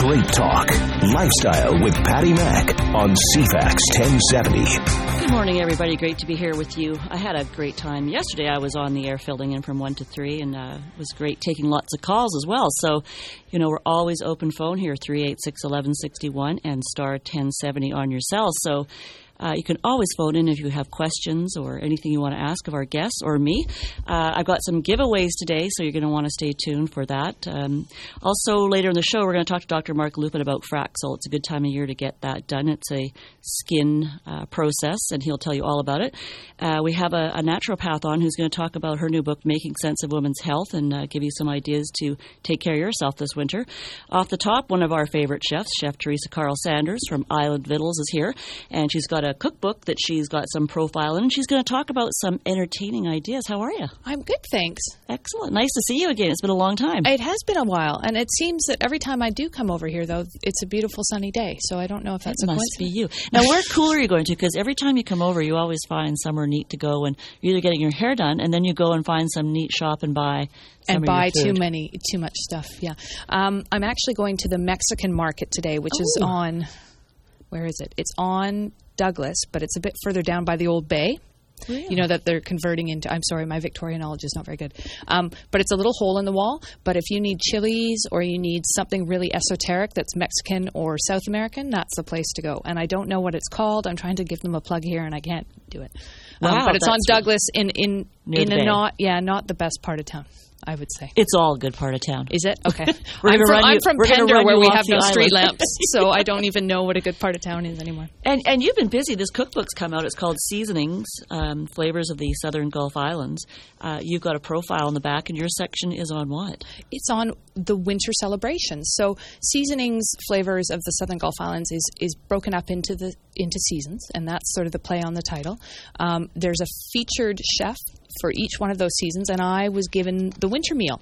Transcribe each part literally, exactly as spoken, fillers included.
Great talk. Lifestyle with Patty Mack on C FAX ten seventy. Good morning, everybody. Great to be here with you. I had a great time. Yesterday I was on the air filling in from one to three, and uh, it was great taking lots of calls as well. So, you know, we're always open phone here, three eight six, one one six one and star ten seventy on your cell. So Uh, you can always phone in if you have questions or anything you want to ask of our guests or me. Uh, I've got some giveaways today, so you're going to want to stay tuned for that. Um, also, later in the show, we're going to talk to Doctor Mark Lupin about Fraxel. It's a good time of year to get that done. It's a skin uh, process, and he'll tell you all about it. Uh, we have a, a naturopath on who's going to talk about her new book, Making Sense of Women's Health, and uh, give you some ideas to take care of yourself this winter. Off the top, one of our favorite chefs, Chef Teresa Carl Sanders from Island Vittles, is here, and she's got a cookbook that she's got some profile in, and she's going to talk about some entertaining ideas. How are you? I'm good, thanks. Excellent. Nice to see you again. It's been a long time. It has been a while, and it seems that every time I do come over here, though, it's a beautiful sunny day, so I don't know if that's it a must coincidence. be you. Now, where cool are you going to? Because every time you come over, you always find somewhere neat to go, and you're either getting your hair done, and then you go and find some neat shop and buy some and of buy your food. too many, too much stuff, yeah. Um, I'm actually going to the Mexican market today, which oh. is on, where is it? It's on Douglas, but it's a bit further down by the Old Bay. Really? You know, that they're converting into, I'm sorry, my Victorian knowledge is not very good. Um, but it's a little hole in the wall. But if you need chilies or you need something really esoteric that's Mexican or South American, that's the place to go. And I don't know what it's called. I'm trying to give them a plug here, and I can't do it. Wow, um, but it's on that's Douglas in, in, Near in the a bay. not, yeah, not the best part of town, I would say. It's all a good part of town. Is it? Okay. We're I'm gonna from, run I'm you- from we're gonna Pender, run where you we off have the no street island. lamps, so I don't even know what a good part of town is anymore. And and you've been busy. This cookbook's come out. It's called Seasonings, um, Flavors of the Southern Gulf Islands. Uh, you've got a profile in the back, and your section is on what? It's on the winter celebrations. So seasonings, flavors of the Southern Gulf Islands is is broken up into the into seasons, and that's sort of the play on the title. Um, there's a featured chef for each one of those seasons, and I was given the winter meal.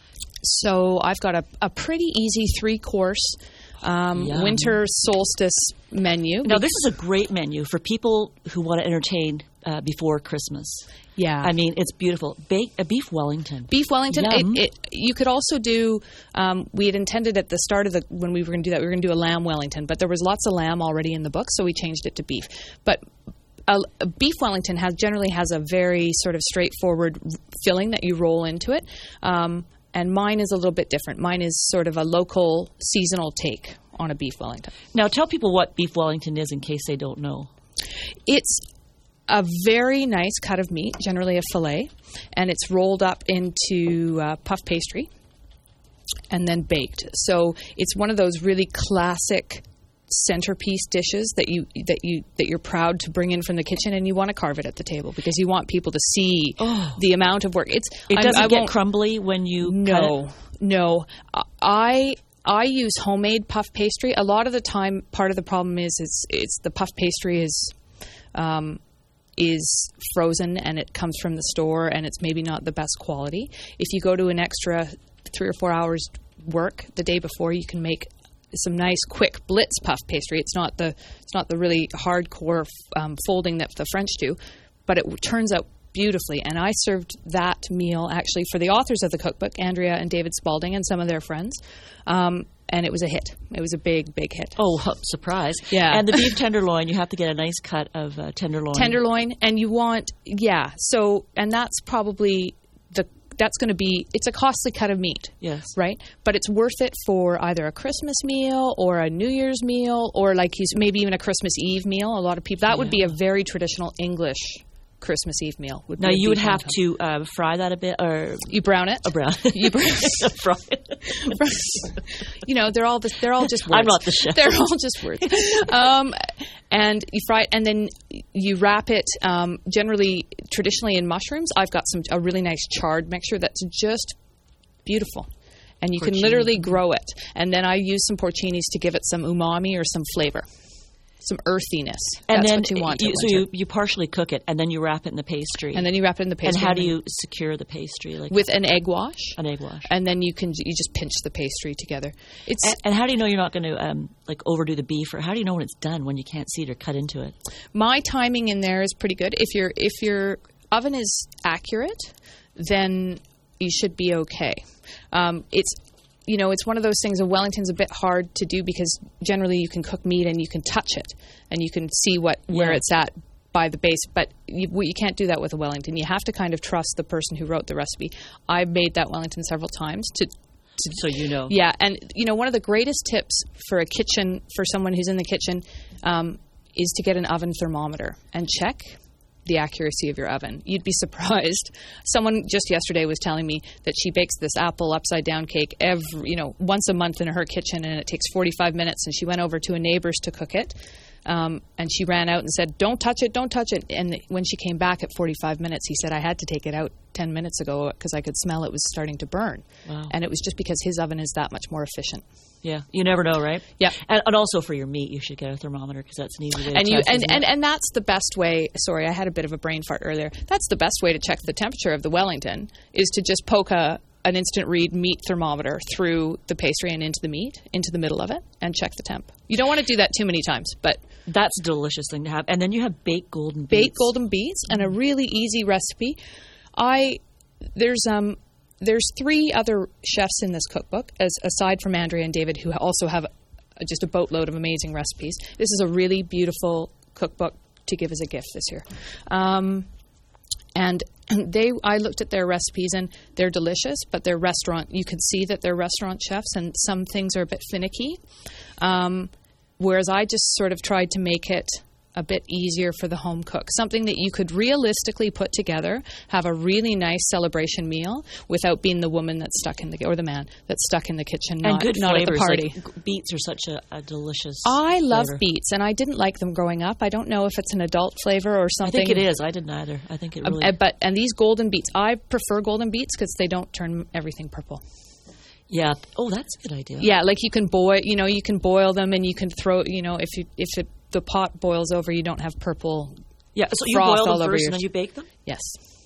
So I've got a, a pretty easy three-course um, Yum. winter solstice menu. Now, this is a great menu for people who want to entertain uh, before Christmas. Yeah. I mean, it's beautiful. Ba- a beef Wellington. Beef Wellington. Yum. It, it, you could also do. Um, we had intended at the start of the when we were going to do that, we were going to do a lamb Wellington, but there was lots of lamb already in the book, so we changed it to beef. But a, a beef Wellington has generally has a very sort of straightforward filling that you roll into it, um, and mine is a little bit different. Mine is sort of a local seasonal take on a beef Wellington. Now, tell people what beef Wellington is in case they don't know. It's a very nice cut of meat, generally a fillet, and it's rolled up into uh, puff pastry and then baked. So it's one of those really classic centerpiece dishes that you that you that you're proud to bring in from the kitchen, and you want to carve it at the table because you want people to see Oh. the amount of work. It's It I'm- doesn't I get won't- crumbly when you cut no, it? no. I I use homemade puff pastry. A lot of the time, part of the problem is it's it's the puff pastry is um, is frozen and it comes from the store and it's maybe not the best quality. If you go to an extra three or four hours work the day before, you can make some nice quick blitz puff pastry. It's not the it's not the really hardcore um, folding that the French do, but it turns out beautifully. And I served that meal actually for the authors of the cookbook, Andrea and David Spalding, and some of their friends. Um, and it was a hit. It was a big, big hit. Oh, surprise. Yeah. And the beef tenderloin, you have to get a nice cut of uh, tenderloin. Tenderloin, and you want, yeah. So, and that's probably the, that's going to be, it's a costly cut of meat. Yes. Right? But it's worth it for either a Christmas meal or a New Year's meal or like you, maybe even a Christmas Eve meal. A lot of people, that would be a very traditional English Christmas Eve meal. Would Now, be a you would beef have wonton. to uh, fry that a bit, or You brown it. a brown. You brown fry it. You know, they're all they're all just words. I'm not the chef. They're all just words. Um, and you fry it, and then you wrap it. Um, generally, traditionally in mushrooms, I've got some a really nice charred mixture that's just beautiful, and you Porcini. can literally grow it. And then I use some porcinis to give it some umami or some flavor, some earthiness. And That's then what you want. You, at so winter. you, you partially cook it, and then you wrap it in the pastry. and then you wrap it in the pastry. And how do then- you secure the pastry? Like with an egg wash? an egg wash. And then you can you just pinch the pastry together. It's And, and how do you know you're not going to um, like overdo the beef, or how do you know when it's done when you can't see it or cut into it? my timing in there is pretty good. If your if your oven is accurate, then you should be okay. Um, it's you know, it's one of those things. A Wellington's a bit hard to do because generally you can cook meat and you can touch it and you can see what where yeah. it's at by the base. But you, you can't do that with a Wellington. You have to kind of trust the person who wrote the recipe. I've made that Wellington several times to. to so you know. Yeah, and you know, one of the greatest tips for a kitchen for someone who's in the kitchen um, is to get an oven thermometer and check the accuracy of your oven. You'd be surprised. Someone just yesterday was telling me that she bakes this apple upside down cake every, you know, once a month in her kitchen, and it takes forty-five minutes. And she went over to a neighbor's to cook it, um, and she ran out and said, "Don't touch it, don't touch it." And when she came back at forty-five minutes, he said, "I had to take it out ten minutes ago because I could smell it was starting to burn." Wow. And it was just because his oven is that much more efficient. Yeah, you never know, right? Yeah, and, and also for your meat, you should get a thermometer because that's an easy way to and you test, and, isn't and it? and that's the best way. Sorry, I had a bit of a brain fart earlier. That's the best way to check the temperature of the Wellington is to just poke a an instant read meat thermometer through the pastry and into the meat, into the middle of it, and check the temp. You don't want to do that too many times, but that's a delicious thing to have. And then you have baked golden beets. Baked golden beets, and a really easy recipe. I there's um. There's three other chefs in this cookbook, as aside from Andrea and David, who also have a, just a boatload of amazing recipes. This is a really beautiful cookbook to give as a gift this year. Um, and they, I looked at their recipes, and they're delicious, but they're restaurant. You can see that they're restaurant chefs, and some things are a bit finicky. Um, whereas I just sort of tried to make it a bit easier for the home cook, something that you could realistically put together, have a really nice celebration meal without being the woman that's stuck in the or the man that's stuck in the kitchen, not, and good not flavors, at the party. Like, beets are such a, a delicious. I love flavor. beets, and I didn't like them growing up. I don't know if it's an adult flavor or something. I think it is. I didn't either. I think it really. Uh, but and these golden beets, I prefer golden beets because they don't turn everything purple. Yeah. Oh, that's a good idea. Yeah, like you can boil. You know, you can boil them, and you can throw. You know, if you if it. the pot boils over, you don't have purple. Yeah, so you froth boil them all over first your... and then you bake them? Yes.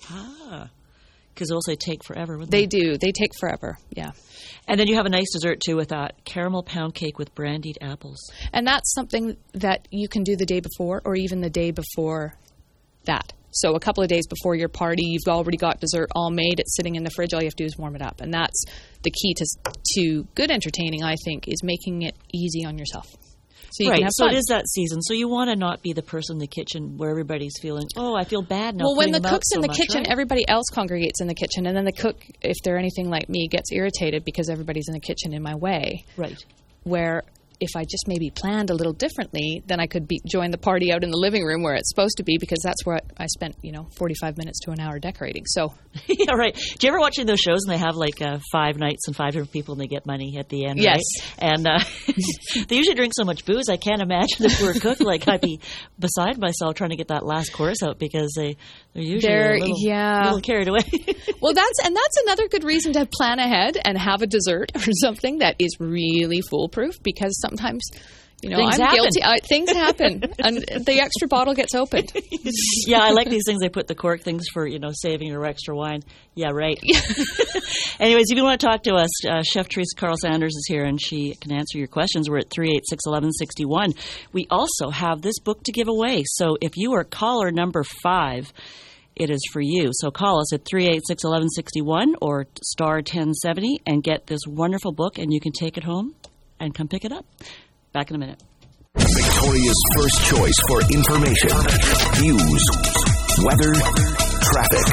Ah, because those they take forever, wouldn't they? They do. They take forever, yeah. And then you have a nice dessert, too, with that caramel pound cake with brandied apples. And that's something that you can do the day before or even the day before that. So a couple of days before your party, you've already got dessert all made. It's sitting in the fridge. All you have to do is warm it up. And that's the key to to good entertaining, I think, is making it easy on yourself. So you right, can have so fun. it is that season. So you want to not be the person in the kitchen where everybody's feeling, oh, I feel bad now. Well, when the them out cook's so in the much, kitchen, right? everybody else congregates in the kitchen, and then the cook, if they're anything like me, gets irritated because everybody's in the kitchen in my way. Right. Where if I just maybe planned a little differently, then I could be, join the party out in the living room where it's supposed to be, because that's where I spent, you know, forty-five minutes to an hour decorating. So, yeah, right. Do you ever watch those shows and they have like uh, five nights and five different people and they get money at the end? Yes. Right? And uh, they usually drink so much booze. I can't imagine the poor cook. Like I'd be beside myself trying to get that last course out because they they're usually they're, a little, yeah. little carried away. Well, that's and that's another good reason to plan ahead and have a dessert or something that is really foolproof, because sometimes. You know, things I'm happen. guilty. I, things happen, and the extra bottle gets opened. Yeah, I like these things. They put the cork things for, you know, saving your extra wine. Yeah, right. Anyways, if you want to talk to us, uh, Chef Teresa Carl Sanders is here, and she can answer your questions. We're at three eight six, one one six one. We also have this book to give away. So if you are caller number five, it is for you. So call us at three eight six, one one six one or star ten seventy and get this wonderful book, and you can take it home and come pick it up. Back in a minute. Victoria's first choice for information, news, weather, traffic.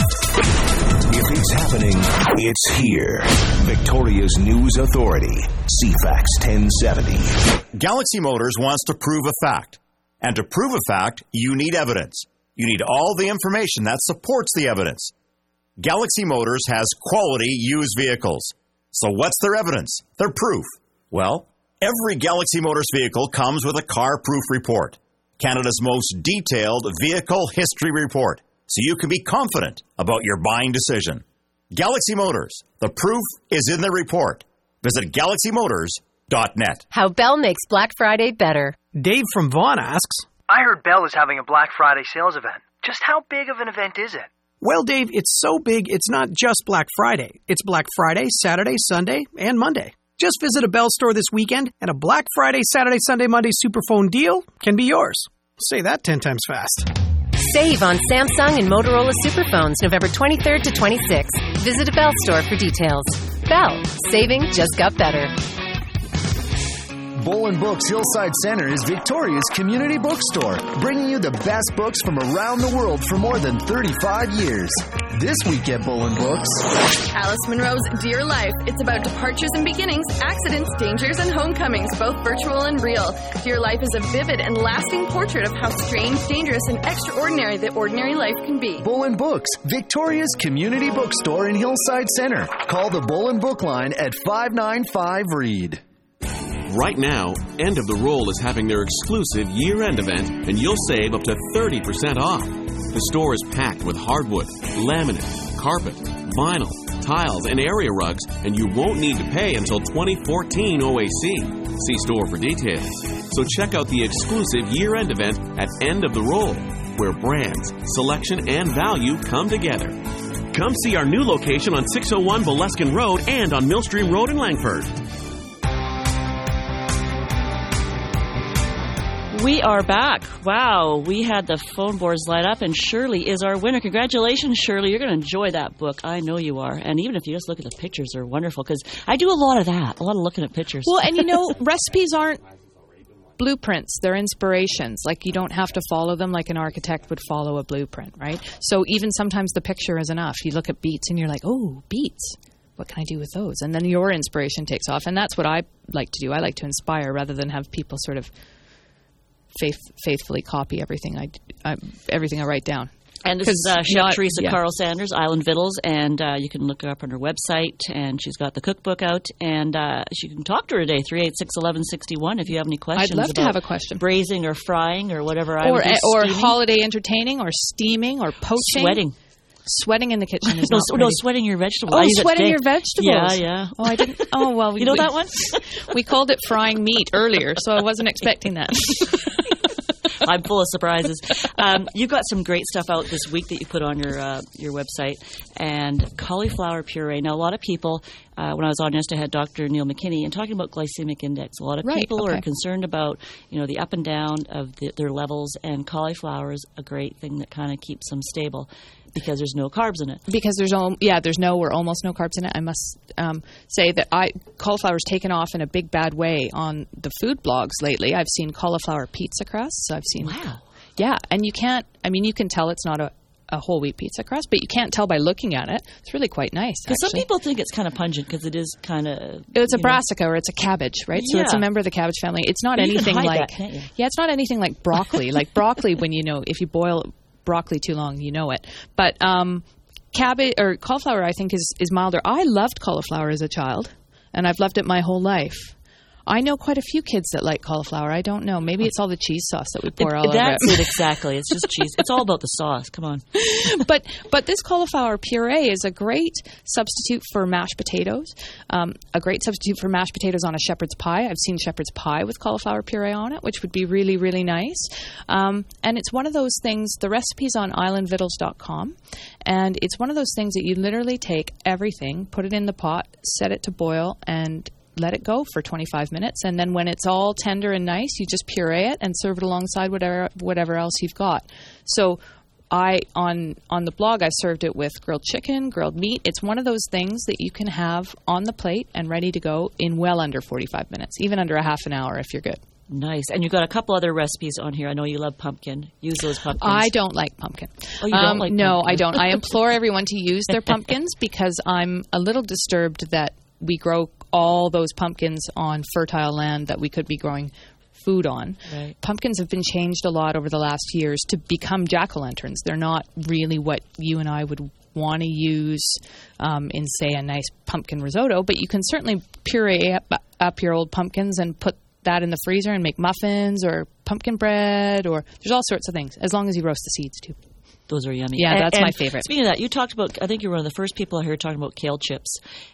If it's happening, it's here. Victoria's News Authority, C FAX ten seventy. Galaxy Motors wants to prove a fact. And to prove a fact, you need evidence. You need all the information that supports the evidence. Galaxy Motors has quality used vehicles. So what's their evidence? Their proof? Well, every Galaxy Motors vehicle comes with a Car Proof Report, Canada's most detailed vehicle history report, so you can be confident about your buying decision. Galaxy Motors, the proof is in the report. Visit galaxy motors dot net. How Bell makes Black Friday better. Dave from Vaughan asks, I heard Bell is having a Black Friday sales event. Just how big of an event is it? well, Dave, it's so big it's not just Black Friday. It's Black Friday, Saturday, Sunday, and Monday. Just visit a Bell store this weekend, and a Black Friday, Saturday, Sunday, Monday Superphone deal can be yours. Say that ten times fast. Save on Samsung and Motorola Superphones November twenty-third to twenty-sixth. Visit a Bell store for details. Bell. Saving just got better. Bolin Books Hillside Center is Victoria's community bookstore, bringing you the best books from around the world for more than thirty-five years. This week at Bolin Books, Alice Munro's Dear Life. It's about departures and beginnings, accidents, dangers, and homecomings, both virtual and real. Dear Life is a vivid and lasting portrait of how strange, dangerous, and extraordinary the ordinary life can be. Bolin Books, Victoria's community bookstore in Hillside Center. Call the Bolin Book line at five nine five READ. Right now, End of the Roll is having their exclusive year-end event, and you'll save up to thirty percent off. The store is packed with hardwood, laminate, carpet, vinyl, tiles, and area rugs, and you won't need to pay until twenty fourteen O A C. See store for details. So check out the exclusive year-end event at End of the Roll, where brands, selection, and value come together. Come see our new location on six oh one Boleskin Road and on Millstream Road in Langford. We are back. Wow, we had the phone boards light up, and Shirley is our winner. Congratulations, Shirley. You're going to enjoy that book. I know you are. And even if you just look at the pictures, they're wonderful, because I do a lot of that, a lot of looking at pictures. Well, and you know, recipes aren't blueprints. They're inspirations. Like, you don't have to follow them like an architect would follow a blueprint, right? So even sometimes the picture is enough. You look at beets and you're like, oh, beets. What can I do with those? And then your inspiration takes off. And that's what I like to do. I like to inspire rather than have people sort of Faith, faithfully copy everything I, I everything I write down. And this is uh, Chef not, Teresa yeah. Carl Sanders, Island Vittles, and uh, you can look her up on her website, and she's got the cookbook out, and uh, you can talk to her today, three eight six, one one six one, if you have any questions. I'd love to about have a question. Braising or frying or whatever. I or would do, or steaming. holiday entertaining or steaming or poaching. Sweating. Sweating in the kitchen is no, not no, pretty. sweating your vegetables. Oh, I use it sweating today. your vegetables. Yeah, yeah. Oh, I didn't. Oh, well. We, you know we, that one? We called it frying meat earlier, so I wasn't expecting that. I'm full of surprises. Um, you've got some great stuff out this week that you put on your uh, your website, and cauliflower puree. Now, a lot of people, uh, when I was on yesterday, I had Doctor Neil McKinney, and talking about glycemic index. A lot of right, people okay. are concerned about, you know, the up and down of the, their levels, and cauliflower is a great thing that kind of keeps them stable. Because there's no carbs in it. Because there's no, yeah, there's no or almost no carbs in it. I must um, say that I cauliflower's taken off in a big bad way on the food blogs lately. I've seen cauliflower pizza crusts. I've seen, wow, yeah, and you can't. I mean, you can tell it's not a, a whole wheat pizza crust, but you can't tell by looking at it. It's really quite nice. Because some people think it's kind of pungent because it is kind of. It's a brassica or it's a cabbage, right? Yeah. So it's a member of the cabbage family. It's not but anything like. That, can't you? Yeah, it's not anything like broccoli. Like broccoli, when you know if you boil broccoli too long, you know it. But um, cabbage or cauliflower, I think, is, is milder. I loved cauliflower as a child, and I've loved it my whole life. I know quite a few kids that like cauliflower. I don't know. Maybe it's all the cheese sauce that we pour it, all over it. That's it, exactly. It's just cheese. It's all about the sauce. Come on. But but this cauliflower puree is a great substitute for mashed potatoes, um, a great substitute for mashed potatoes on a shepherd's pie. I've seen shepherd's pie with cauliflower puree on it, which would be really, really nice. Um, and it's one of those things, the recipe's on island vittles dot com, and it's one of those things that you literally take everything, put it in the pot, set it to boil, and let it go for twenty-five minutes, and then when it's all tender and nice, you just puree it and serve it alongside whatever whatever else you've got. So I on on the blog, I've served it with grilled chicken, grilled meat. It's one of those things that you can have on the plate and ready to go in well under forty-five minutes, even under a half an hour if you're good. Nice. And you've got a couple other recipes on here. I know you love pumpkin. Use those pumpkins. I don't like pumpkin. Oh, you don't um, like no, pumpkin? No, I don't. I implore everyone to use their pumpkins because I'm a little disturbed that we grow all those pumpkins on fertile land that we could be growing food on. Right. Pumpkins have been changed a lot over the last years to become jack-o'-lanterns. They're not really what you and I would want to use um, in, say, a nice pumpkin risotto, but you can certainly puree up, up your old pumpkins and put that in the freezer and make muffins or pumpkin bread, or there's all sorts of things, as long as you roast the seeds too. Those are yummy. Yeah, and, that's and my favorite. Speaking of that, you talked about, I think you were one of the first people I heard talking about kale chips.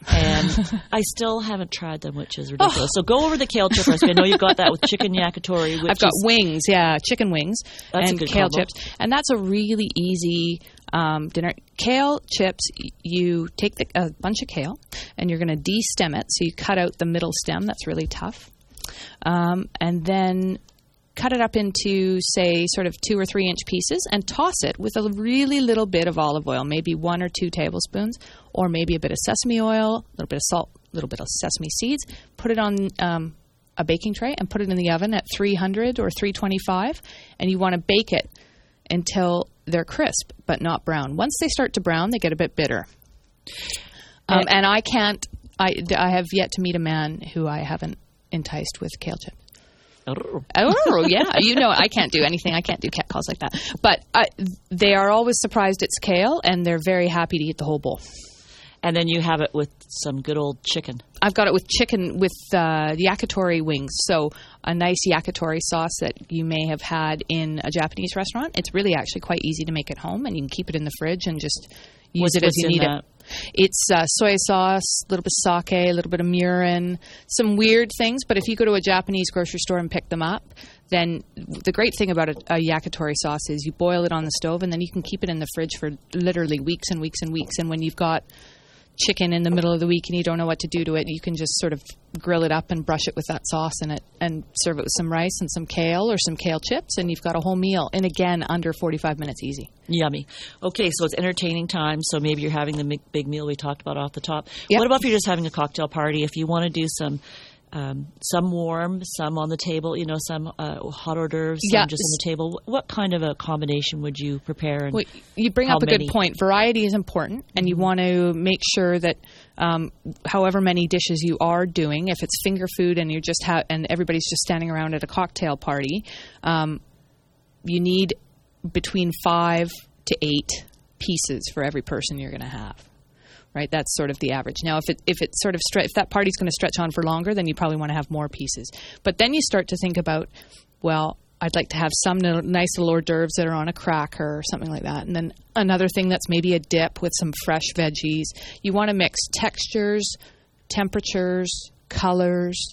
And I still haven't tried them, which is ridiculous. Oh. So go over the kale chip recipe. I know you've got that with chicken yakitori. Which I've got is, wings, yeah, chicken wings and kale combo. chips. And that's a really easy um, dinner. Kale chips, you take the, a bunch of kale and you're going to de-stem it. So you cut out the middle stem. That's really tough. Um, and then cut it up into, say, sort of two or three inch pieces and toss it with a really little bit of olive oil, maybe one or two tablespoons, or maybe a bit of sesame oil, a little bit of salt, a little bit of sesame seeds. Put it on um, a baking tray and put it in the oven at three hundred or three twenty-five, and you want to bake it until they're crisp but not brown. Once they start to brown, they get a bit bitter. Um, and I can't, I, I have yet to meet a man who I haven't enticed with kale chips. Oh. oh, yeah. You know, I can't do anything. I can't do cat calls like that. But I, they are always surprised it's kale, and they're very happy to eat the whole bowl. And then you have it with some good old chicken. I've got it with chicken with uh, yakitori wings. So a nice yakitori sauce that you may have had in a Japanese restaurant. It's really actually quite easy to make at home, and you can keep it in the fridge and just use what's, it as you need that? it. It's uh, soy sauce, a little bit of sake, a little bit of mirin, some weird things. But if you go to a Japanese grocery store and pick them up, then the great thing about a, a yakitori sauce is you boil it on the stove, and then you can keep it in the fridge for literally weeks and weeks and weeks. And when you've got chicken in the middle of the week and you don't know what to do to it, you can just sort of grill it up and brush it with that sauce in it and serve it with some rice and some kale or some kale chips, and you've got a whole meal. And again, under forty-five minutes easy. Yummy. Okay, so it's entertaining time, so maybe you're having the big meal we talked about off the top. Yep. What about if you're just having a cocktail party? If you want to do some um, some warm, some on the table, you know, some uh, hot hors d'oeuvres, some yeah. just on the table, what kind of a combination would you prepare? And well, you bring up a many? good point. Variety is important, and you want to make sure that um, however many dishes you are doing, if it's finger food and you're just ha- and everybody's just standing around at a cocktail party, um, you need between five to eight pieces for every person you're going to have. Right, that's sort of the average. Now, if it if it sort of stre- if that party's going to stretch on for longer, then you probably want to have more pieces. But then you start to think about, well, I'd like to have some n- nice little hors d'oeuvres that are on a cracker or something like that, and then another thing that's maybe a dip with some fresh veggies. You want to mix textures, temperatures, colors.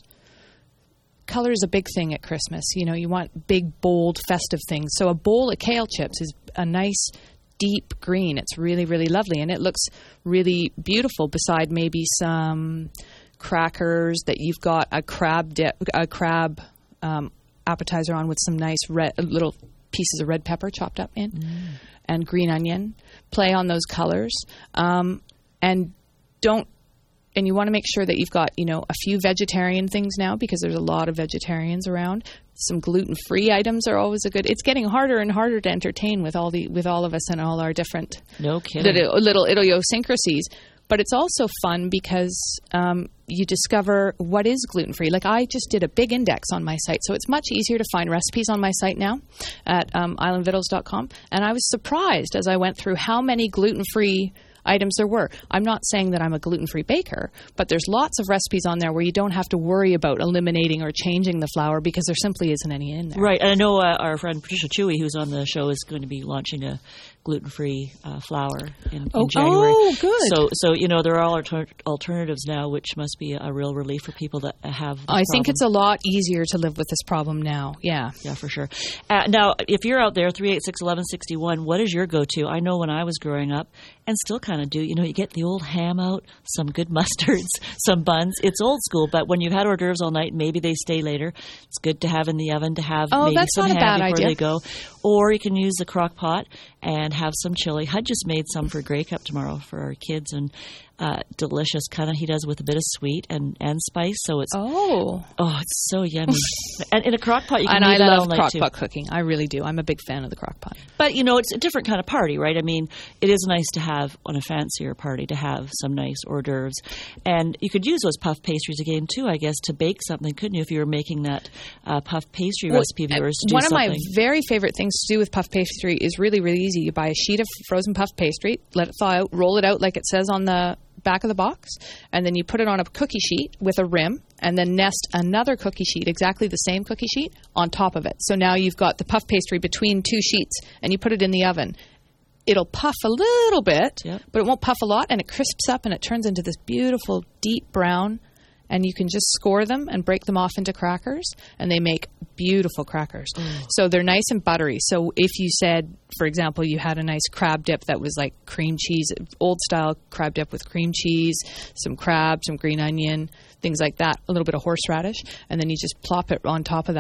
Color is a big thing at Christmas. You know, you want big, bold, festive things. So a bowl of kale chips is a nice deep green. It's really, really lovely, and it looks really beautiful beside maybe some crackers that you've got a crab dip, a crab um, appetizer on with some nice red little pieces of red pepper chopped up in, mm. and green onion. Play on those colors, um, and don't. And you want to make sure that you've got, you know, a few vegetarian things now, because there's a lot of vegetarians around. Some gluten-free items are always a good. It's getting harder and harder to entertain with all the with all of us and all our different no kidding. little, little idiosyncrasies. But it's also fun because um, you discover what is gluten-free. Like I just did a big index on my site, so it's much easier to find recipes on my site now at um, island vittles dot com. And I was surprised as I went through how many gluten-free items there were. I'm not saying that I'm a gluten-free baker, but there's lots of recipes on there where you don't have to worry about eliminating or changing the flour because there simply isn't any in there. Right. And I know uh, our friend Patricia Chewy, who's on the show, is going to be launching a gluten-free uh, flour in, oh, in January. Oh, good. So, so you know, there are all alter- alternatives now, which must be a real relief for people that have this I problem. think it's a lot easier to live with this problem now. Yeah. Yeah, for sure. Uh, now, if you're out there, three eight six, one one six one, what is your go-to? I know when I was growing up, and still kind of do, you know, you get the old ham out, some good mustards, some buns. It's old school, but when you've had hors d'oeuvres all night, maybe they stay later. It's good to have in the oven to have oh, maybe that's some not a ham bad before idea. they go. Or you can use the crock pot and have some chili. Hud just made some for Grey Cup tomorrow for our kids, and uh, delicious. Kind of he does with a bit of sweet and, and spice, so it's oh oh it's so yummy. And in a crock pot, you can and leave I that love all night crock too. pot cooking. I really do. I'm a big fan of the crock pot. But you know, it's a different kind of party, right? I mean, it is nice to have on a fancier party to have some nice hors d'oeuvres, and you could use those puff pastries again too, I guess, to bake something, couldn't you? If you were making that uh, puff pastry well, recipe of yours, to do one something. of my very favorite things to do with puff pastry is really, really easy. You buy a sheet of frozen puff pastry, let it thaw out, roll it out like it says on the back of the box, and then you put it on a cookie sheet with a rim, and then nest another cookie sheet, exactly the same cookie sheet, on top of it. So now you've got the puff pastry between two sheets, and you put it in the oven. It'll puff a little bit, yep. but it won't puff a lot, and it crisps up, and it turns into this beautiful deep brown, and you can just score them and break them off into crackers, and they make beautiful crackers. Mm. So they're nice and buttery. So if you said, for example, you had a nice crab dip that was like cream cheese, old-style crab dip with cream cheese, some crab, some green onion, things like that, a little bit of horseradish, and then you just plop it on top of that,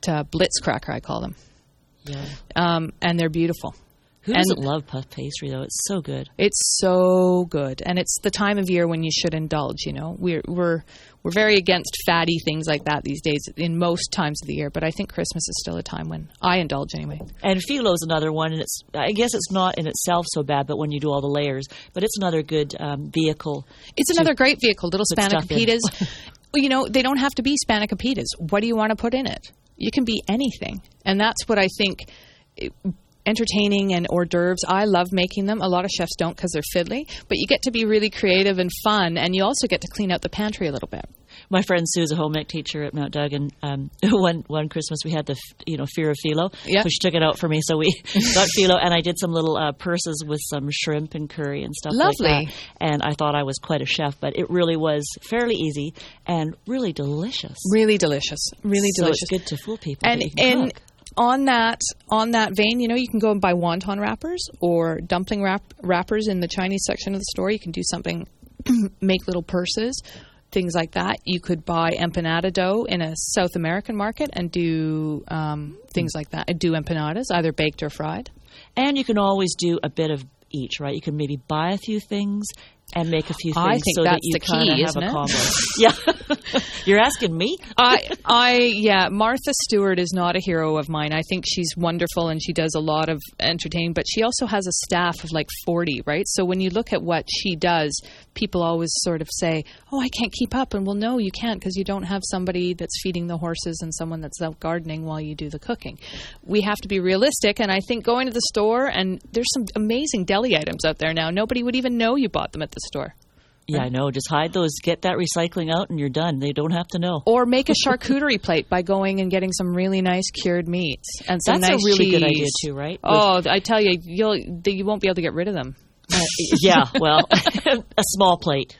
uh, Blitzcracker, I call them. Yeah. Um, and they're beautiful. Who And- doesn't love puff pastry, though? It's so good. It's so good, and it's the time of year when you should indulge. You know, we're we're we're very against fatty things like that these days in most times of the year. But I think Christmas is still a time when I indulge anyway. And philo's another one, and it's I guess it's not in itself so bad, but when you do all the layers, but it's another good um, vehicle. It's another great vehicle. Little put stuff in. Spanakopita's. Well, you know, they don't have to be Spanakopita's. What do you want to put in it? You can be anything, and that's what I think. It, entertaining and hors d'oeuvres. I love making them. A lot of chefs don't because they're fiddly, but you get to be really creative and fun, and you also get to clean out the pantry a little bit. My friend Sue is a home ec teacher at Mount Doug, and um, one one Christmas we had the you know fear of phyllo, yeah. so she took it out for me. So we got phyllo, and I did some little uh, purses with some shrimp and curry and stuff Lovely. like that. And I thought I was quite a chef, but it really was fairly easy and really delicious. Really delicious. Really so delicious. It's good to fool people. And that you can and cook. on that on that vein, you know, you can go and buy wonton wrappers or dumpling wrap, wrappers in the Chinese section of the store. You can do something, make little purses, things like that. You could buy empanada dough in a South American market and do um, things like that. Do empanadas, either baked or fried. And you can always do a bit of each, right? You can maybe buy a few things and make a few things I think so that's that you the kind key, of have isn't a it? combo. Yeah. You're asking me? I, I, yeah, Martha Stewart is not a hero of mine. I think she's wonderful and she does a lot of entertaining, but she also has a staff of like forty, right? So when you look at what she does, people always sort of say, oh, I can't keep up. And well, no, you can't because you don't have somebody that's feeding the horses and someone that's out gardening while you do the cooking. We have to be realistic, and I think going to the store, and there's some amazing deli items out there now. Nobody would even know you bought them at the store. Yeah, I know. Just hide those, get that recycling out, and you're done. They don't have to know. Or make a charcuterie plate by going and getting some really nice cured meats and some That's nice a really cheese. good idea too, right? Oh, I tell you, you'll you won't be able to get rid of them. Uh, yeah, well, a small plate.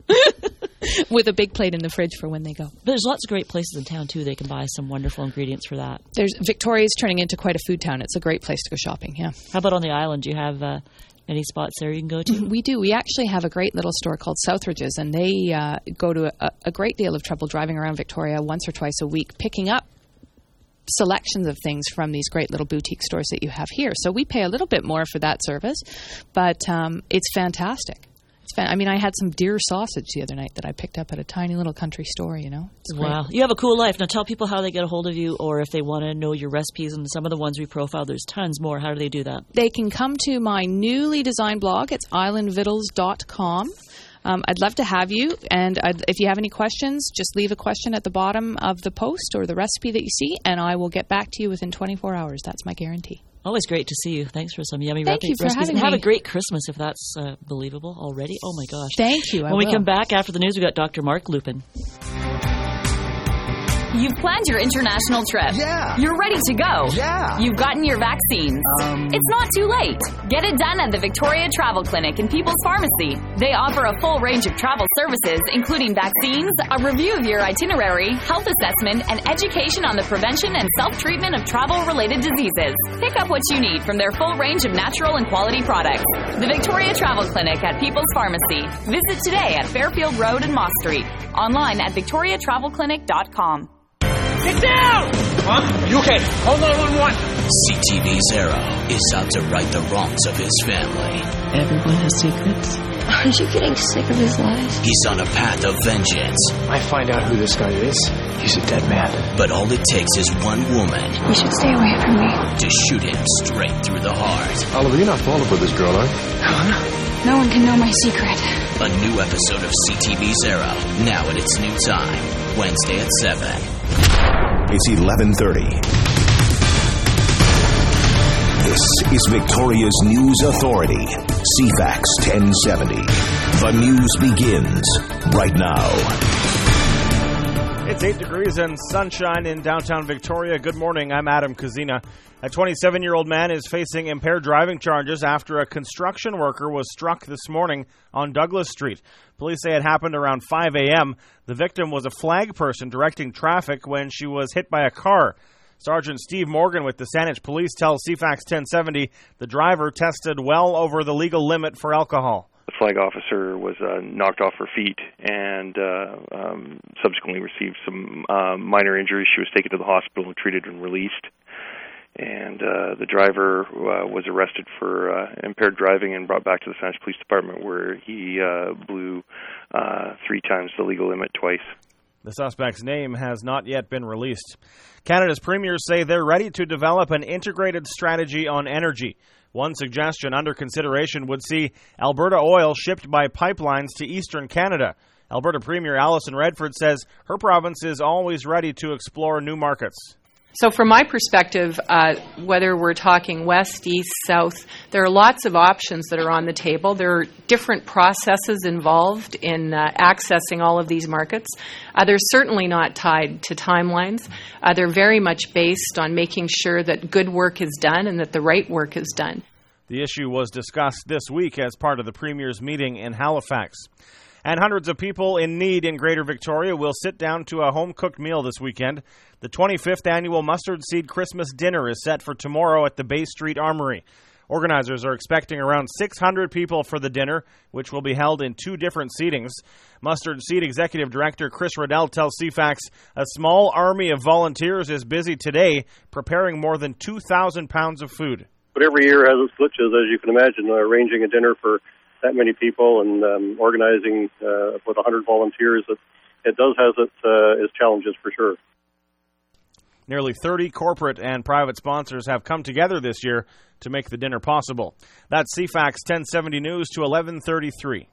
With a big plate in the fridge for when they go. But there's lots of great places in town, too. They can buy some wonderful ingredients for that. There's Victoria's turning into quite a food town. It's a great place to go shopping, yeah. How about on the island? Do you have uh, any spots there you can go to? We do. We actually have a great little store called Southridge's, and they uh, go to a, a great deal of trouble driving around Victoria once or twice a week, picking up selections of things from these great little boutique stores that you have here. So we pay a little bit more for that service, but um, it's fantastic. It's fan- I mean, I had some deer sausage the other night that I picked up at a tiny little country store, you know. It's great. Wow. You have a cool life. Now tell people how they get a hold of you, or if they want to know your recipes and some of the ones we profiled. There's tons more. How do they do that? They can come to my newly designed blog. It's island vittles dot com. Um, I'd love to have you, and I'd, if you have any questions, just leave a question at the bottom of the post or the recipe that you see, and I will get back to you within twenty-four hours. That's my guarantee. Always great to see you. Thanks for some yummy Thank rep- you for recipes. having and have me. a great Christmas, if that's uh, believable already. Oh, my gosh. Thank you. I when we will. come back after the news, we've got Doctor Mark Lupin. You've planned your international trip. Yeah. You're ready to go. Yeah. You've gotten your vaccines. Um. It's not too late. Get it done at the Victoria Travel Clinic in People's Pharmacy. They offer a full range of travel services, including vaccines, a review of your itinerary, health assessment, and education on the prevention and self-treatment of travel-related diseases. Pick up what you need from their full range of natural and quality products. The Victoria Travel Clinic at People's Pharmacy. Visit today at Fairfield Road and Moss Street. Online at victoria travel clinic dot com. Get down! Huh? You okay? Call nine one one. C T V Zero is out to right the wrongs of his family. Everyone has secrets. Aren't you getting sick of his lies? He's on a path of vengeance. I find out who this guy is, he's a dead man. But all it takes is one woman. You should stay away from me. To shoot him straight through the heart. Oliver, you're not falling for this girl, are you? Huh? No one can know my secret. A new episode of C T V Zero, now at its new time, Wednesday at seven. It's eleven thirty. This is Victoria's News Authority, C FAX ten seventy. The news begins right now. It's eight degrees and sunshine in downtown Victoria. Good morning, I'm Adam Kazina. A twenty-seven-year-old man is facing impaired driving charges after a construction worker was struck this morning on Douglas Street. Police say it happened around five a.m. The victim was a flag person directing traffic when she was hit by a car. Sergeant Steve Morgan with the Saanich Police tells C FAX ten seventy the driver tested well over the legal limit for alcohol. flag officer was uh, knocked off her feet and uh, um, subsequently received some uh, minor injuries. She was taken to the hospital and treated and released. And uh, the driver uh, was arrested for uh, impaired driving and brought back to the Saanich Police Department, where he uh, blew uh, three times the legal limit twice. The suspect's name has not yet been released. Canada's premiers say they're ready to develop an integrated strategy on energy. One suggestion under consideration would see Alberta oil shipped by pipelines to eastern Canada. Alberta Premier Alison Redford says her province is always ready to explore new markets. So from my perspective, uh, whether we're talking west, east, south, there are lots of options that are on the table. There are different processes involved in uh, accessing all of these markets. Uh, they're certainly not tied to timelines. Uh, they're very much based on making sure that good work is done and that the right work is done. The issue was discussed this week as part of the Premier's meeting in Halifax. And hundreds of people in need in Greater Victoria will sit down to a home-cooked meal this weekend. The twenty-fifth annual Mustard Seed Christmas Dinner is set for tomorrow at the Bay Street Armory. Organizers are expecting around six hundred people for the dinner, which will be held in two different seatings. Mustard Seed Executive Director Chris Riddell tells C FAX a small army of volunteers is busy today preparing more than two thousand pounds of food. But every year has its glitches, as you can imagine, uh, arranging a dinner for that many people and um, organizing uh, with one hundred volunteers. It, it does have its, uh, its challenges for sure. Nearly thirty corporate and private sponsors have come together this year to make the dinner possible. That's C FAX ten seventy News to eleven thirty-three.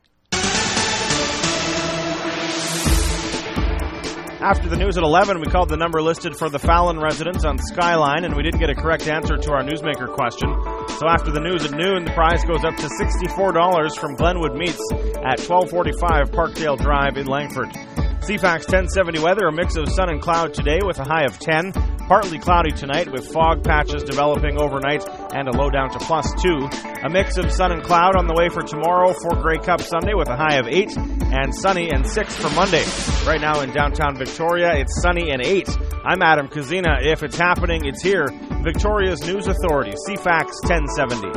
After the news at eleven, we called the number listed for the Fallon residence on Skyline, and we didn't get a correct answer to our newsmaker question. So after the news at noon, the prize goes up to sixty-four dollars from Glenwood Meats at twelve forty-five Parkdale Drive in Langford. C FAX ten seventy weather, a mix of sun and cloud today with a high of ten. Partly cloudy tonight with fog patches developing overnight and a low down to plus two. A mix of sun and cloud on the way for tomorrow for Grey Cup Sunday with a high of eight. And sunny and six for Monday. Right now in downtown Victoria, it's sunny and eight. I'm Adam Kazina. If it's happening, it's here. Victoria's News Authority, C FAX ten seventy.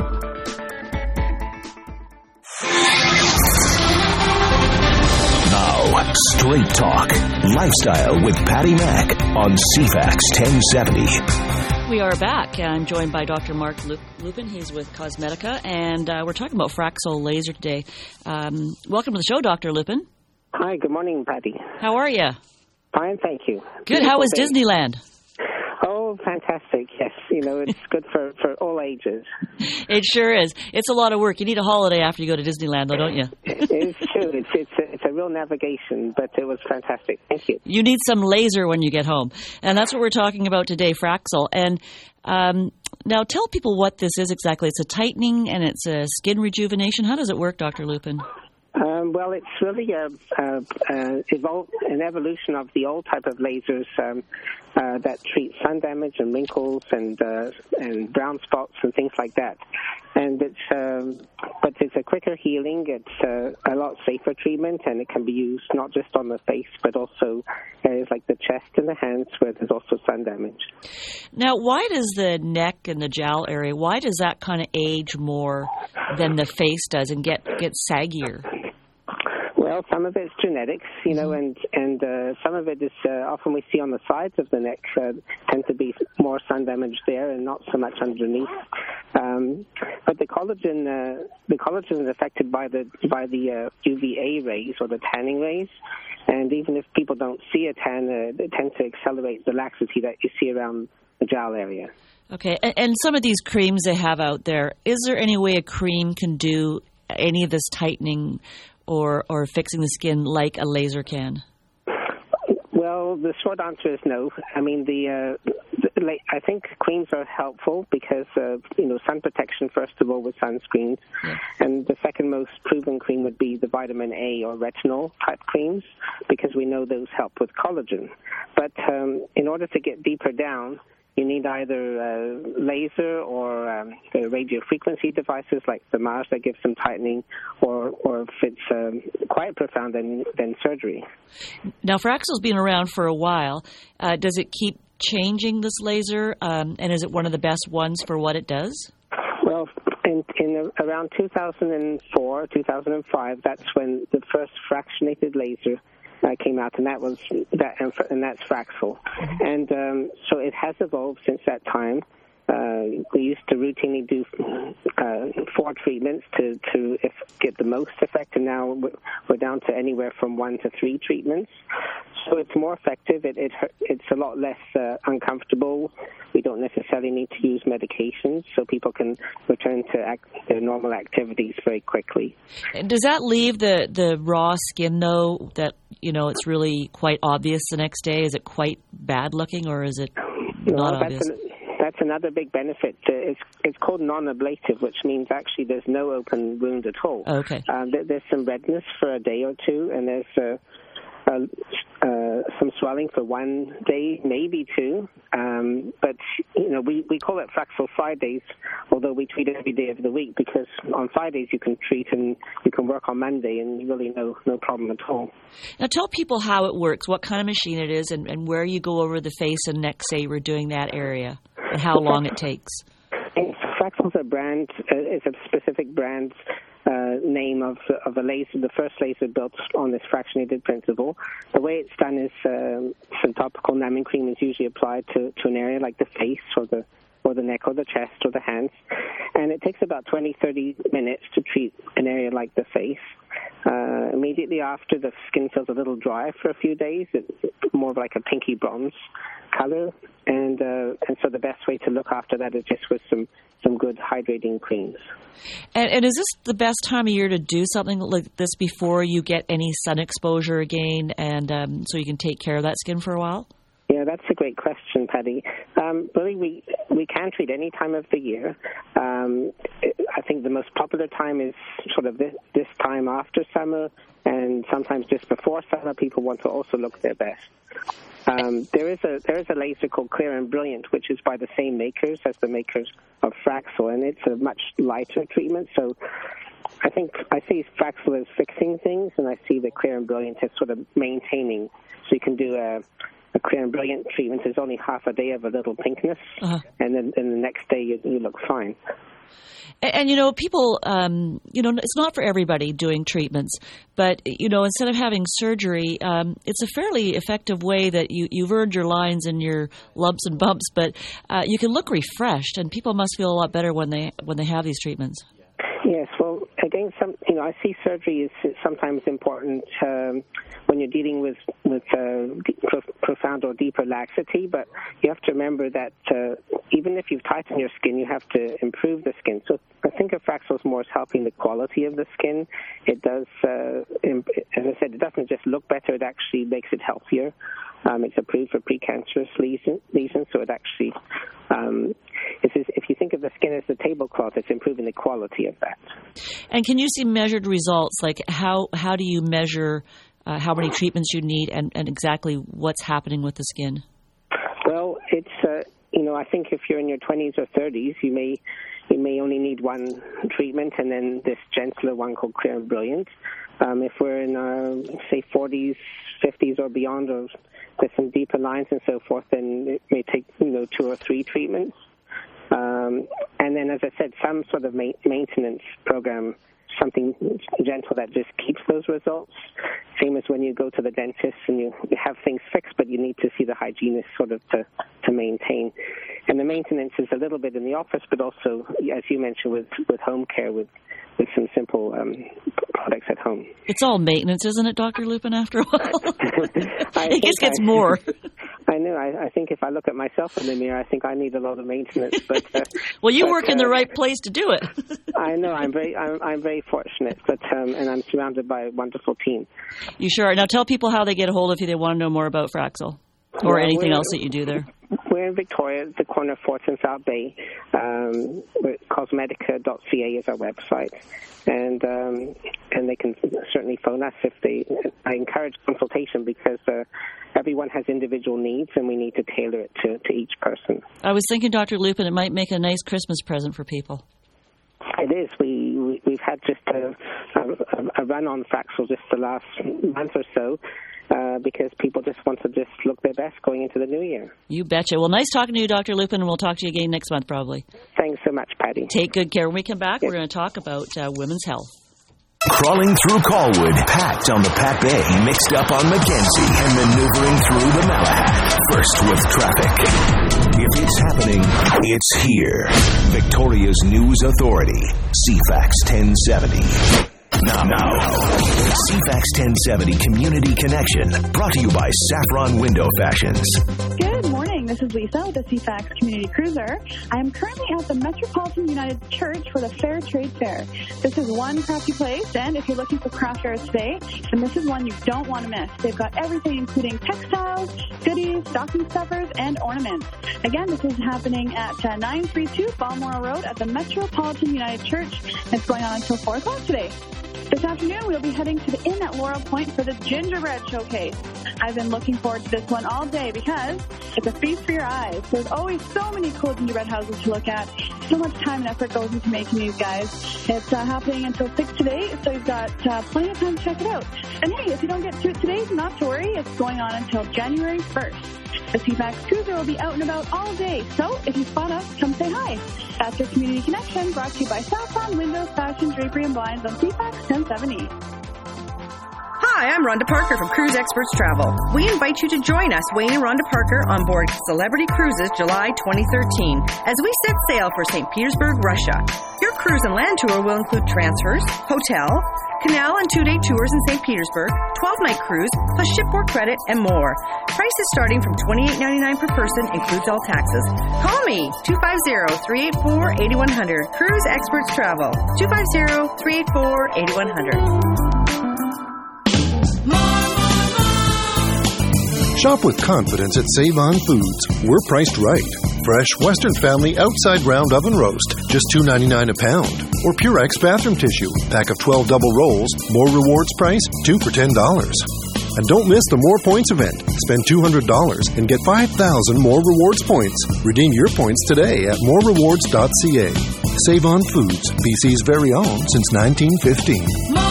Now, Straight Talk, Lifestyle with Patty Mack on C FAX ten seventy. We are back. I'm joined by Doctor Mark Lupin. He's with Cosmetica, and uh, we're talking about Fraxel laser today. Um, welcome to the show, Doctor Lupin. Hi, good morning, Patty. How are you? Fine, thank you. Good. Beautiful How was day. Disneyland? Oh, fantastic, yes. You know, it's good for, for all ages. It sure is. It's a lot of work. You need a holiday after you go to Disneyland, though, don't you? It's true. It's, it's, a, it's a real navigation, but it was fantastic. Thank you. You need some laser when you get home. And that's what we're talking about today, Fraxel. And um, now tell people what this is exactly. It's a tightening and it's a skin rejuvenation. How does it work, Doctor Lupin? Um, well, it's really a, a, a evol- an evolution of the old type of lasers um, uh, that treat sun damage and wrinkles and uh, and brown spots and things like that. And it's um, but it's a quicker healing. It's uh, a lot safer treatment, and it can be used not just on the face but also areas like the chest and the hands where there's also sun damage. Now, why does the neck and the jowl area? Why does that kind of age more than the face does and get get saggier? Well, some of it's genetics, you know, and and uh, some of it is uh, often we see on the sides of the neck uh, tend to be more sun damage there, and not so much underneath. Um, but the collagen, uh, the collagen is affected by the by the uh, U V A rays or the tanning rays, and even if people don't see a tan, uh, they tend to accelerate the laxity that you see around the jowl area. Okay, and, and some of these creams they have out there, is there any way a cream can do any of this tightening or or fixing the skin like a laser can? Well, the short answer is no. I mean, the, uh, the I think creams are helpful because, uh, you know, sun protection, first of all, with sunscreens. Yeah. And the second most proven cream would be the vitamin A or retinol type creams because we know those help with collagen. But um, in order to get deeper down, you need either uh, laser or um, the radio frequency devices like the Mars that give some tightening, or, or if it's um, quite profound, then, then surgery. Now, Fraxel's been around for a while. Uh, does it keep changing, this laser, um, and is it one of the best ones for what it does? Well, in, in around two thousand four, two thousand five, that's when the first fractionated laser uh, came out, and that was that, and, and that's Fraxel. Mm-hmm. And um, so it has evolved since that time. Uh, we used to routinely do uh, four treatments to, to if, get the most effect, and now we're down to anywhere from one to three treatments. So it's more effective. It, it it's a lot less uh, uncomfortable. We don't necessarily need to use medications, so people can return to act, their normal activities very quickly. Does that leave the, the raw skin, though, that, you know, it's really quite obvious the next day? Is it quite bad looking, or is it no, not that's obvious? An, That's another big benefit. It's it's called non-ablative, which means actually there's no open wound at all. Okay. Um, there, there's some redness for a day or two, and there's uh, uh, uh, some swelling for one day, maybe two. Um, but you know, we, we call it Fraxel Fridays, although we treat every day of the week, because on Fridays you can treat and you can work on Monday, and really no no problem at all. Now tell people how it works, what kind of machine it is, and, and where you go over the face and neck, say we're doing that area. And how long it takes? Fraxel's a brand, uh, it's a specific brand uh, name of of a laser, the first laser built on this fractionated principle. The way it's done is um, some topical numbing cream is usually applied to, to an area like the face or the or the neck or the chest or the hands. And it takes about twenty, thirty minutes to treat an area like the face. Uh, immediately after, the skin feels a little dry for a few days. It's more of like a pinky bronze color. And uh, and so the best way to look after that is just with some, some good hydrating creams. And, and is this the best time of year to do something like this before you get any sun exposure again, and um, so you can take care of that skin for a while? Yeah, that's a great question, Patty. Um, really, we we can treat any time of the year. Um, I think the most popular time is sort of this, this time after summer, and sometimes just before summer. People want to also look their best. Um, there is a there is a laser called Clear and Brilliant, which is by the same makers as the makers of Fraxel, and it's a much lighter treatment. So I think I see Fraxel as fixing things, and I see the Clear and Brilliant as sort of maintaining. So you can do a A Clear and Brilliant treatment is only half a day of a little pinkness, uh-huh. and then and the next day you, you look fine. And, and you know, people, um, you know, it's not for everybody doing treatments, but, you know, instead of having surgery, um, it's a fairly effective way that you, you've earned your lines and your lumps and bumps, but uh, you can look refreshed, and people must feel a lot better when they when they have these treatments. Yes, well, again, some you know, I see surgery is sometimes important um, when you're dealing with with uh, deep, profound or deeper laxity. But you have to remember that uh, even if you've tightened your skin, you have to improve the skin. So I think of Fraxel's more as helping the quality of the skin. It does, uh, as I said, it doesn't just look better; it actually makes it healthier. Um, it's approved for precancerous lesion, lesions, so it actually. Um, It's, if you think of the skin as the tablecloth, it's improving the quality of that. And can you see measured results? Like how how do you measure uh, how many treatments you need, and, and exactly what's happening with the skin? Well, it's uh, you know I think if you're in your twenties or thirties, you may you may only need one treatment, and then this gentler one called Clear and Brilliant. Um, if we're in our say forties, fifties, or beyond, or with some deeper lines and so forth, then it may take you know two or three treatments. Um, and then, as I said, some sort of ma- maintenance program, something gentle that just keeps those results. Same as when you go to the dentist and you, you have things fixed, but you need to see the hygienist sort of to, to maintain. And the maintenance is a little bit in the office, but also, as you mentioned, with, with home care, with, with some simple um, products at home. It's all maintenance, isn't it, Doctor Lupin, after a while? It just gets I, more. I know. I, I think if I look at myself in the mirror, I think I need a lot of maintenance. But uh, well, you but, work in uh, the right place to do it. I know. I'm very, I'm, I'm very fortunate, but um, and I'm surrounded by a wonderful team. You sure are. Now, tell people how they get a hold of you. They want to know more about Fraxel or well, anything else that you do there. We're in Victoria, the corner of Fourth and South Bay. Um, Cosmetica dot c a is our website, and um, and they can certainly phone us if they. I encourage consultation because uh, everyone has individual needs, and we need to tailor it to, to each person. I was thinking, Doctor Lupin, it might make a nice Christmas present for people. It is. We, we we've had just a, a, a run on Fraxel just the last month or so. Uh, uh, because people just want to just look their best going into the new year. You betcha. Well, nice talking to you, Doctor Lupin, and we'll talk to you again next month probably. Thanks so much, Patty. Take good care. When we come back, we're going to talk about uh, women's health. Crawling through Colwood, packed on the Pat Bay, mixed up on Mackenzie, and maneuvering through the Malahat. First with traffic. If it's happening, it's here. Victoria's News Authority, C FAX ten seventy. Now, now, C FAX ten seventy Community Connection, brought to you by Saffron Window Fashions. Good morning. This is Lisa with the C FAX Community Cruiser. I am currently at the Metropolitan United Church for the Fair Trade Fair. This is one crafty place, and if you're looking for craft fairs today, then this is one you don't want to miss. They've got everything, including textiles, goodies, stocking stuffers, and ornaments. Again, this is happening at uh, nine thirty-two Balmoral Road at the Metropolitan United Church. It's going on until four o'clock today. This afternoon, we'll be heading to the Inn at Laurel Point for the Gingerbread Showcase. I've been looking forward to this one all day because it's a feast for your eyes. There's always so many cool gingerbread houses to look at. So much time and effort goes into making these guys. It's uh, happening until six today, so you've got uh, plenty of time to check it out. And hey, if you don't get to it today, not to worry. It's going on until January first. The C FAX Cruiser will be out and about all day, so if you spot us, come say hi. That's your Community Connection, brought to you by Saffron Windows, Fashion, Drapery, and Blinds on C FAX ten seventy. Hi, I'm Rhonda Parker from Cruise Experts Travel. We invite you to join us, Wayne and Rhonda Parker, on board Celebrity Cruises July twenty thirteen, as we set sail for Saint Petersburg, Russia. Your cruise and land tour will include transfers, hotel, canal and two-day tours in Saint Petersburg, twelve-night cruise, plus shipboard credit, and more. Prices starting from twenty-eight ninety-nine per person, includes all taxes. Call me, two five zero, three eight four, eight one zero zero. Cruise Experts Travel, two five zero, three eight four, eight one zero zero. Shop with confidence at Save On Foods. We're priced right. Fresh Western Family outside round oven roast, just two ninety-nine a pound. Or Purex bathroom tissue, pack of twelve double rolls, more rewards price, two for ten dollars. And don't miss the More Points event. Spend two hundred dollars and get five thousand more rewards points. Redeem your points today at more rewards dot c a. Save On Foods, B C's very own since nineteen fifteen.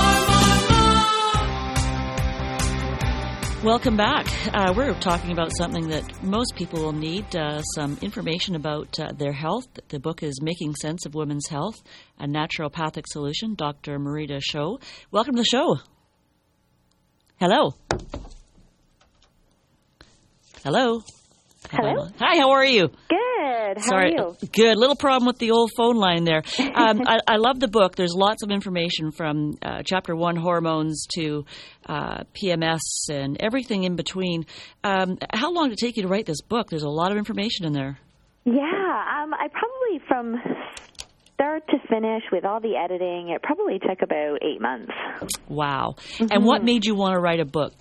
Welcome back. Uh, we're talking about something that most people will need, uh, some information about uh, their health. The book is Making Sense of Women's Health, a Naturopathic Solution, Doctor Marita Show. Welcome to the show. Hello. Hello. Hello. Hi, how are you? Good. How Sorry. are you? Good. Little problem with the old phone line there. Um, I, I love the book. There's lots of information from uh, chapter one, hormones, to uh, P M S and everything in between. Um, how long did it take you to write this book? There's a lot of information in there. Yeah. Um, I probably, from start to finish with all the editing, it probably took about eight months. Wow. Mm-hmm. And what made you want to write a book?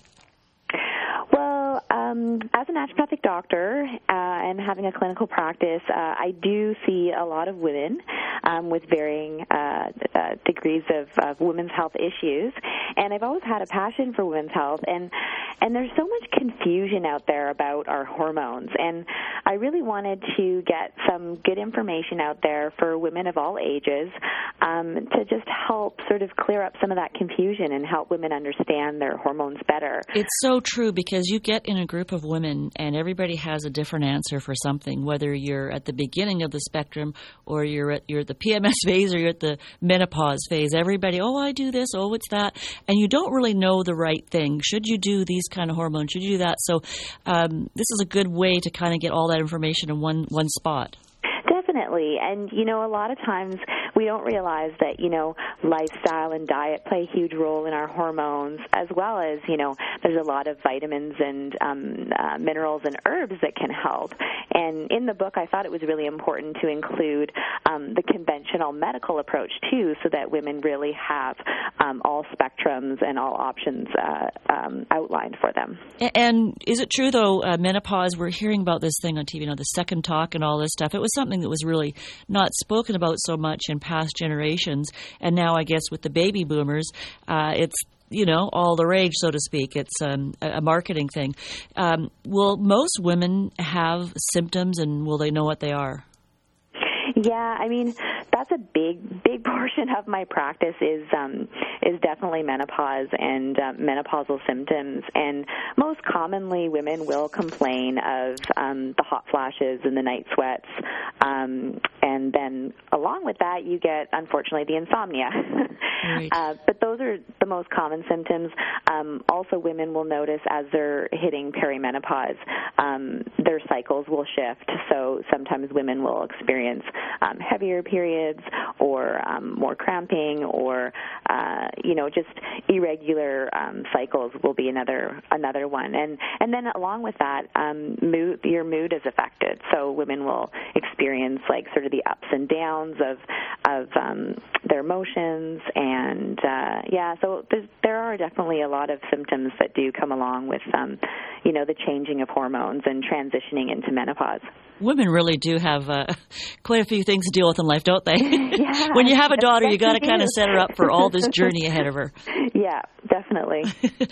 Well, um, as a naturopathic doctor uh, and having a clinical practice, uh, I do see a lot of women um, with varying uh, uh, degrees of, of women's health issues, and I've always had a passion for women's health, and and there's so much confusion out there about our hormones, and I really wanted to get some good information out there for women of all ages um, to just help sort of clear up some of that confusion and help women understand their hormones better. It's so true, because you get in a group of women and everybody has a different answer for something, whether you're at the beginning of the spectrum or you're at you're at the P M S phase or you're at the menopause phase. Everybody, oh, I do this, oh, it's that. And you don't really know the right thing. Should you do these kind of hormones? Should you do that? So um, this is a good way to kind of get all that information in one one spot. Definitely. And, you know, a lot of times we don't realize that, you know, lifestyle and diet play a huge role in our hormones, as well as, you know, there's a lot of vitamins and um, uh, minerals and herbs that can help. And in the book, I thought it was really important to include um, the conventional medical approach, too, so that women really have um, all spectrums and all options uh, um, outlined for them. And is it true, though, uh, menopause, we're hearing about this thing on T V, you know, the second talk and all this stuff. It was something that was really not spoken about so much in past generations. And now, I guess, with the baby boomers, uh, it's, you know, all the rage, so to speak. It's um, a marketing thing. Um, will most women have symptoms, and will they know what they are? Yeah, I mean, that's a big, big portion of my practice is um, is definitely menopause and uh, menopausal symptoms. And most commonly, women will complain of um, the hot flashes and the night sweats. Um, and then along with that, you get, unfortunately, the insomnia. Right. uh, but those are the most common symptoms. Um, also, women will notice as they're hitting perimenopause, um, their cycles will shift. So sometimes women will experience um, heavier periods or um, more cramping or, uh, you know, just irregular um, cycles will be another another one. And, and then along with that, um, mood, your mood is affected. So women will experience like sort of the ups and downs of, of um, their emotions. And, uh, yeah, so there are definitely a lot of symptoms that do come along with, um, you know, the changing of hormones and transitioning into menopause. Women really do have uh, quite a few things to deal with in life, don't they? Yeah, when you have a daughter, you got to do. kind of set her up for all this journey ahead of her. Yeah, definitely.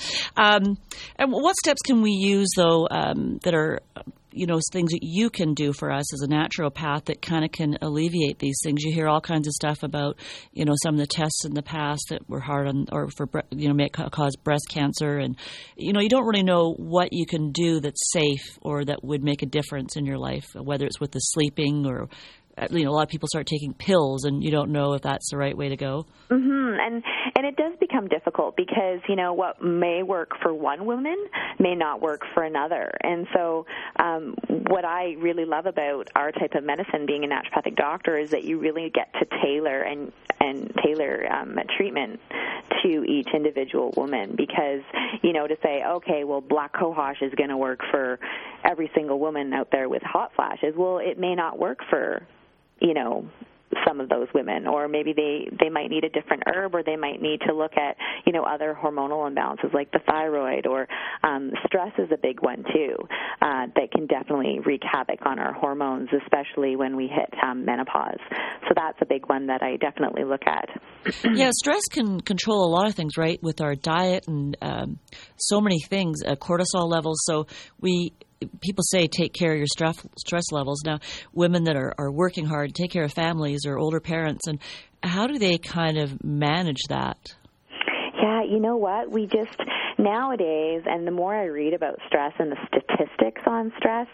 um, and what steps can we use, though, um, that are, you know, things that you can do for us as a naturopath that kind of can alleviate these things? You hear all kinds of stuff about, you know, some of the tests in the past that were hard on, or for, you know, may cause breast cancer. And, you know, you don't really know what you can do that's safe or that would make a difference in your life, whether it's with the sleeping or, you know, a lot of people start taking pills and you don't know if that's the right way to go. Mm-hmm. And and it does become difficult because, you know, what may work for one woman may not work for another. And so um, what I really love about our type of medicine, being a naturopathic doctor, is that you really get to tailor and, and tailor um, treatment to each individual woman because, you know, to say, okay, well, black cohosh is going to work for every single woman out there with hot flashes, well, it may not work for, you know, some of those women, or maybe they, they might need a different herb, or they might need to look at, you know, other hormonal imbalances like the thyroid, or um, stress is a big one too, uh, that can definitely wreak havoc on our hormones, especially when we hit um, menopause. So that's a big one that I definitely look at. Yeah, stress can control a lot of things, right, with our diet and um, so many things, uh, cortisol levels. So we people say take care of your stress stress levels. Now, women that are, are working hard, take care of families or older parents, and how do they kind of manage that? Yeah, you know what? We just, nowadays, and the more I read about stress and the statistics on stress,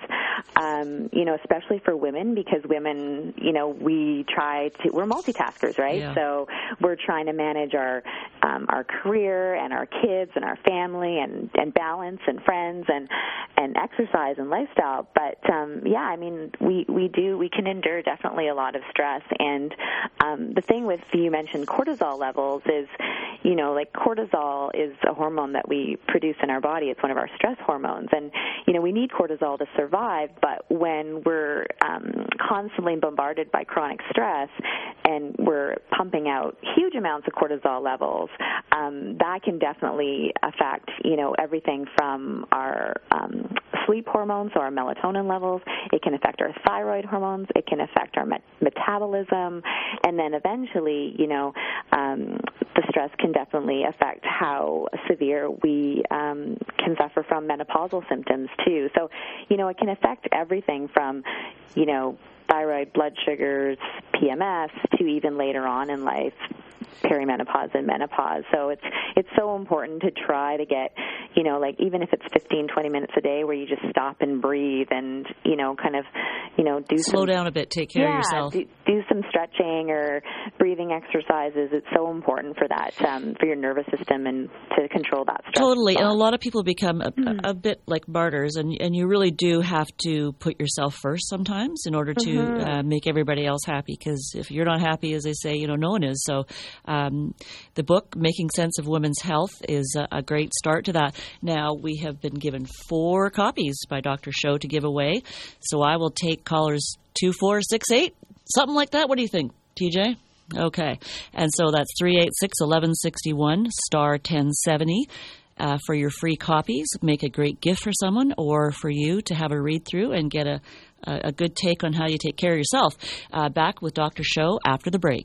um, you know, especially for women, because women, you know, we try to, we're multitaskers, right? Yeah. So we're trying to manage our um, our career and our kids and our family and, and balance and friends and, and exercise and lifestyle. But, um, yeah, I mean, we, we do, we can endure definitely a lot of stress. And um, the thing with, you mentioned cortisol levels is, you know, like cortisol is a hormone that we produce in our body. It's one of our stress hormones. And, you know, we need cortisol to survive, but when we're um, constantly bombarded by chronic stress and we're pumping out huge amounts of cortisol levels, um, that can definitely affect, you know, everything from our um, sleep hormones, so our melatonin levels. It can affect our thyroid hormones. It can affect our met- metabolism. And then eventually, you know, um, the stress can definitely affect how severe we um, can suffer from menopausal symptoms too. So, you know, it can affect everything from, you know, thyroid, blood sugars, P M S, to even later on in life, perimenopause and menopause. So it's it's so important to try to get, you know, like even if it's fifteen, twenty minutes a day where you just stop and breathe and, you know, kind of, you know, do slow some, down a bit, take care yeah, of yourself. Do, do some stretching or breathing exercises. It's so important for that, um, for your nervous system and to control that stress. Totally. And a lot of people become a, mm-hmm. a, a bit like martyrs, and, and you really do have to put yourself first sometimes in order to mm-hmm. uh, make everybody else happy, because if you're not happy, as they say, you know, no one is. So um, the book, Making Sense of Women's Health, is a, a great start to that. Now, we have been given four copies by Doctor Show to give away, so I will take callers two four six eight, something like that. What do you think, T J? Okay. And so that's three eight six, one one six one, star ten seventy. Uh, for your free copies. Make a great gift for someone or for you to have a read through and get a, a, a good take on how you take care of yourself. Uh, back with Doctor Show after the break.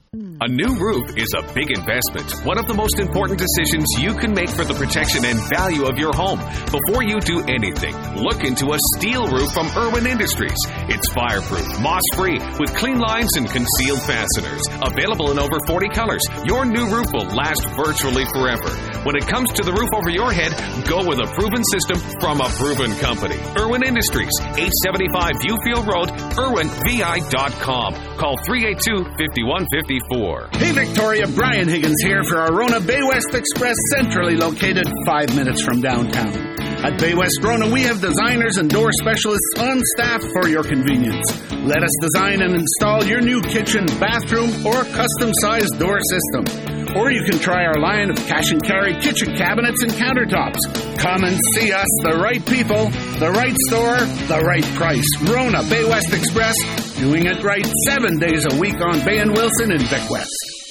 A new roof is a big investment, one of the most important decisions you can make for the protection and value of your home. Before you do anything, look into a steel roof from Irwin Industries. It's fireproof, moss-free, with clean lines and concealed fasteners. Available in over forty colors, your new roof will last virtually forever. When it comes to the roof over your head, go with a proven system from a proven company. Irwin Industries, eight seventy-five Viewfield Road, irwin v i dot com. Call three eight two, five one five four. Hey Victoria, Brian Higgins here for our Rona Bay West Express, centrally located five minutes from downtown. At Bay West Rona, we have designers and door specialists on staff for your convenience. Let us design and install your new kitchen, bathroom, or custom-sized door system. Or you can try our line of cash and carry kitchen cabinets and countertops. Come and see us, the right people, the right store, the right price. Rona Bay West Express, doing it right seven days a week on Bay and Wilson in Vic West.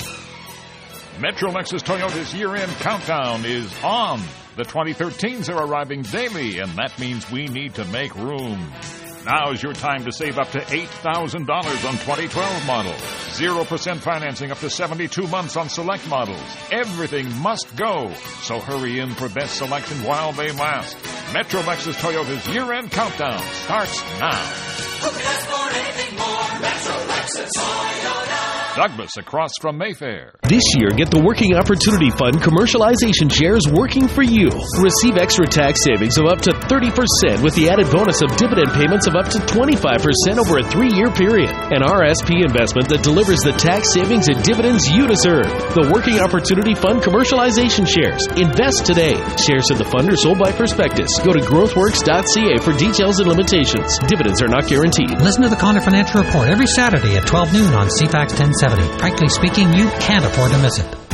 Metro Lexus Toyota's year-end countdown is on. The twenty thirteens are arriving daily, and that means we need to make room. Now's your time to save up to eight thousand dollars on twenty twelve models. zero percent financing up to seventy-two months on select models. Everything must go, so hurry in for best selection while they last. Metro Lexus Toyota's year-end countdown starts now. Who can ask for anything more? Metro Lexus Toyota. Douglas across from Mayfair. This year, get the Working Opportunity Fund commercialization shares working for you. Receive extra tax savings of up to thirty percent with the added bonus of dividend payments of up to twenty-five percent over a three-year period. An R S P investment that delivers the tax savings and dividends you deserve. The Working Opportunity Fund commercialization shares. Invest today. Shares of the fund are sold by prospectus. Go to growthworks dot c a for details and limitations. Dividends are not guaranteed. Listen to the Connor Financial Report every Saturday at twelve noon on C FAX ten seventy. Frankly speaking, you can't afford to miss it.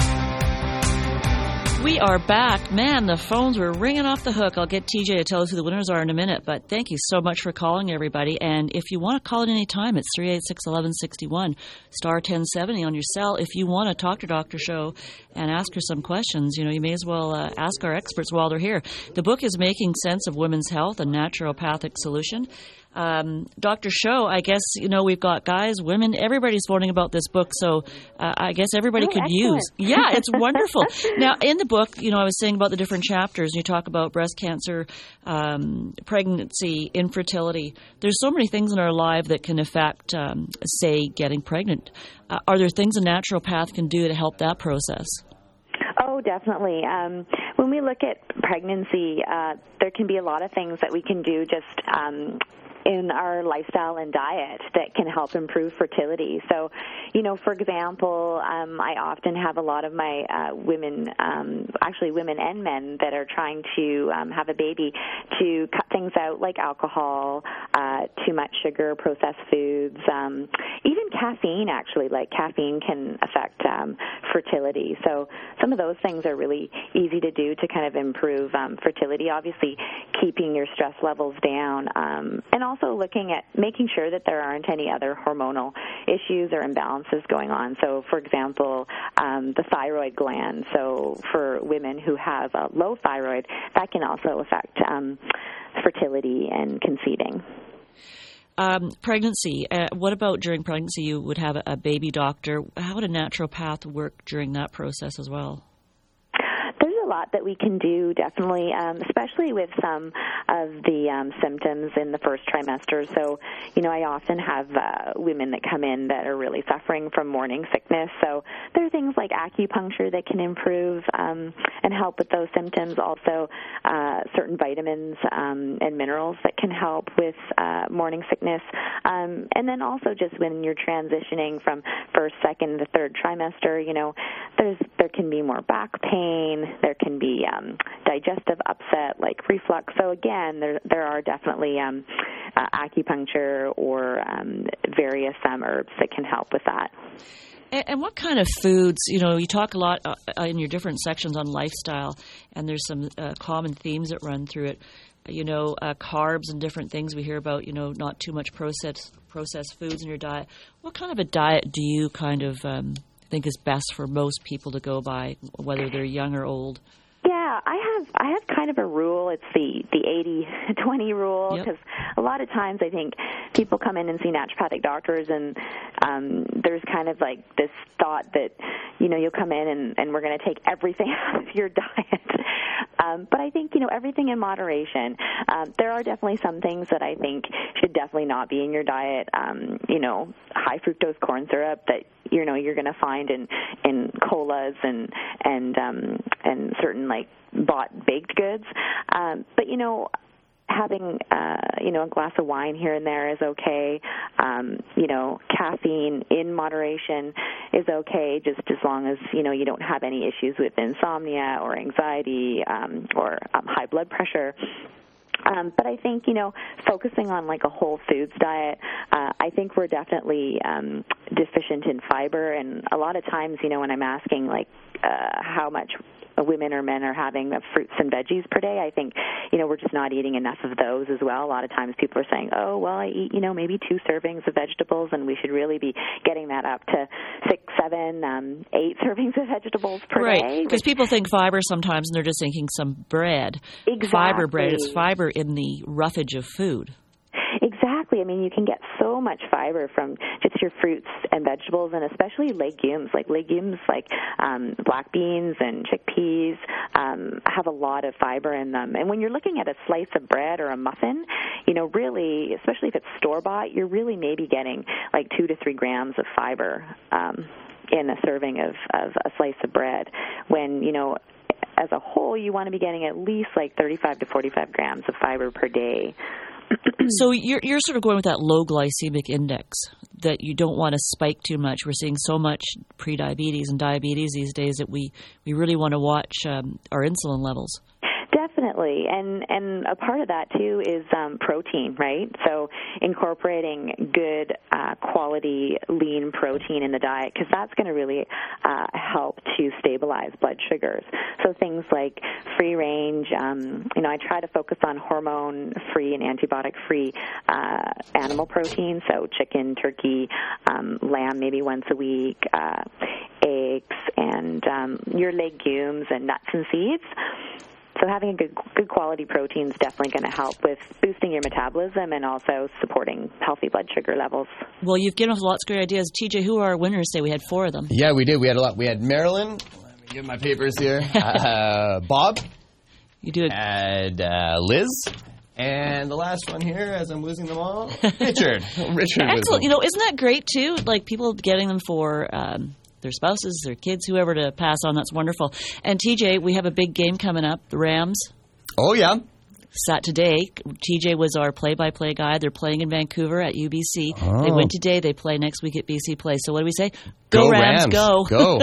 We are back. Man, the phones were ringing off the hook. I'll get T J to tell us who the winners are in a minute, but thank you so much for calling, everybody. And if you want to call at any time, it's three eight six, one one six one, star ten seventy on your cell. If you want to talk to Doctor Show and ask her some questions, you know, you may as well uh, ask our experts while they're here. The book is Making Sense of Women's Health, a Naturopathic Solution. Um, Doctor Show, I guess, you know, we've got guys, women, everybody's phoning about this book, so uh, I guess everybody oh, could excellent. use. Yeah, it's wonderful. Now, in the book, you know, I was saying about the different chapters, you talk about breast cancer, um, pregnancy, infertility. There's so many things in our life that can affect, um, say, getting pregnant. Uh, are there things a naturopath can do to help that process? Oh, definitely. Um, when we look at pregnancy, uh, there can be a lot of things that we can do just um, in our lifestyle and diet that can help improve fertility. So, you know, for example, um, I often have a lot of my uh, women, um, actually women and men that are trying to um, have a baby to cut things out like alcohol, uh, too much sugar, processed foods, um, even caffeine, actually, like caffeine can affect um, fertility. So some of those things are really easy to do to kind of improve um, fertility, obviously keeping your stress levels down, um, and also looking at making sure that there aren't any other hormonal issues or imbalances going on. So, for example, um, the thyroid gland. So for women who have a low thyroid, that can also affect um, fertility and conceiving. Um, pregnancy. Uh, what about during pregnancy? You would have a, a baby doctor. How would a naturopath work during that process as well? There's a lot that we can do, definitely, um, especially with some of the um, symptoms in the first trimester. So, you know, I often have uh, women that come in that are really suffering from morning sickness. So there are things like acupuncture that can improve um, and help with those symptoms. Also, uh, certain vitamins um, and minerals that can help with uh, morning sickness. Um, and then also just when you're transitioning from first, second, to third trimester, you know, there's there can be more back pain. There can be um, digestive upset like reflux. So again, there there are definitely um, uh, acupuncture or um, various um, herbs that can help with that. And, and what kind of foods, you know, you talk a lot uh, in your different sections on lifestyle, and there's some uh, common themes that run through it. You know, uh, carbs and different things we hear about, you know, not too much processed, processed foods in your diet. What kind of a diet do you kind of um, think is best for most people to go by, whether they're young or old? Yeah, I have I have kind of a rule. It's the the eighty twenty rule, because yep. a lot of times I think people come in and see naturopathic doctors, and um, there's kind of like this thought that, you know, you'll come in and, and we're going to take everything out of your diet. Um, but I think, you know, everything in moderation. Um, there are definitely some things that I think should definitely not be in your diet. Um, you know, high fructose corn syrup that, you know, you're going to find in, in colas and and um, and certain like bought baked goods. Um, but you know, having uh, you know a glass of wine here and there is okay. Um, you know, caffeine in moderation is okay, just as long as you know you don't have any issues with insomnia or anxiety um, or um, high blood pressure. Um, but I think, you know, focusing on like a whole foods diet, uh, I think we're definitely um, deficient in fiber. And a lot of times, you know, when I'm asking like uh, how much women or men are having of fruits and veggies per day, I think, you know, we're just not eating enough of those as well. A lot of times people are saying, oh, well, I eat, you know, maybe two servings of vegetables, and we should really be getting that up to six, seven, um, eight servings of vegetables per right. day. Right, because people think fiber sometimes, and they're just thinking some bread. Exactly. Fiber bread. It's fiber in the roughage of food. Exactly. I mean, you can get so much fiber from just your fruits and vegetables, and especially legumes. Like legumes like um, black beans and chickpeas um, have a lot of fiber in them. And when you're looking at a slice of bread or a muffin, you know, really, especially if it's store-bought, you're really maybe getting like two to three grams of fiber um, in a serving of, of a slice of bread. When, you know, as a whole, you want to be getting at least like thirty-five to forty-five grams of fiber per day. So you're you're sort of going with that low glycemic index, that you don't want to spike too much. We're seeing so much prediabetes and diabetes these days that we, we really want to watch um, our insulin levels. Definitely, and and a part of that too is um, protein, right? So incorporating good uh, quality lean protein in the diet, because that's going to really uh, help to stabilize blood sugars. So things like free range, um, you know, I try to focus on hormone-free and antibiotic-free uh, animal protein, so chicken, turkey, um, lamb maybe once a week, uh, eggs, and um, your legumes and nuts and seeds. So having a good good quality protein is definitely going to help with boosting your metabolism and also supporting healthy blood sugar levels. Well, you've given us lots of great ideas. T J, who are our winners today? We had four of them. Yeah, we did. We had a lot. We had Marilyn. Let me give my papers here. uh, Bob. You do it. And uh, Liz. And the last one here, as I'm losing them all, Richard. Richard. Excellent. You know, isn't that great, too? Like, people getting them for um, their spouses, their kids, whoever to pass on. That's wonderful. And, T J, we have a big game coming up, the Rams. Oh, yeah. Sat today. T J was our play-by-play guy. They're playing in Vancouver at U B C. Oh. They win today. They play next week at B C Place. So what do we say? Go, go Rams, Rams, go. Go.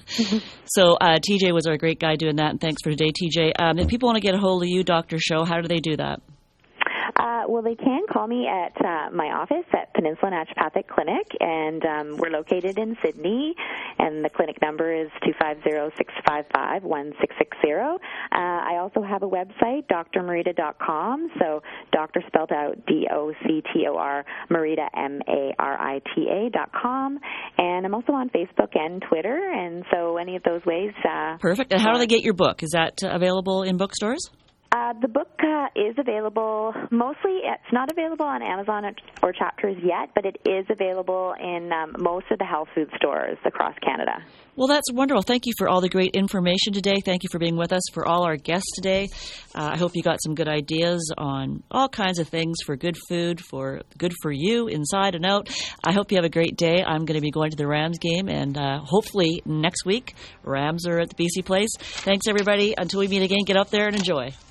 So uh, T J was our great guy doing that, and thanks for today, T J. Um, if people want to get a hold of you, Doctor Show, how do they do that? Uh, well, they can call me at uh, my office at Peninsula Naturopathic Clinic, and um, we're located in Sydney, and the clinic number is two five zero, six five five, one six six zero. Uh, I also have a website, D R Marita dot com, so doctor spelled out D O C T O R, Marita, M A R I T A dot com, and I'm also on Facebook and Twitter, and so any of those ways. Uh, Perfect. And how do they get your book? Is that uh, available in bookstores? Uh, the book uh, is available, mostly it's not available on Amazon or Chapters yet, but it is available in um, most of the health food stores across Canada. Well, that's wonderful. Thank you for all the great information today. Thank you for being with us, for all our guests today. Uh, I hope you got some good ideas on all kinds of things for good food, for good for you, inside and out. I hope you have a great day. I'm going to be going to the Rams game, and uh, hopefully next week, Rams are at the B C Place. Thanks, everybody. Until we meet again, get up there and enjoy.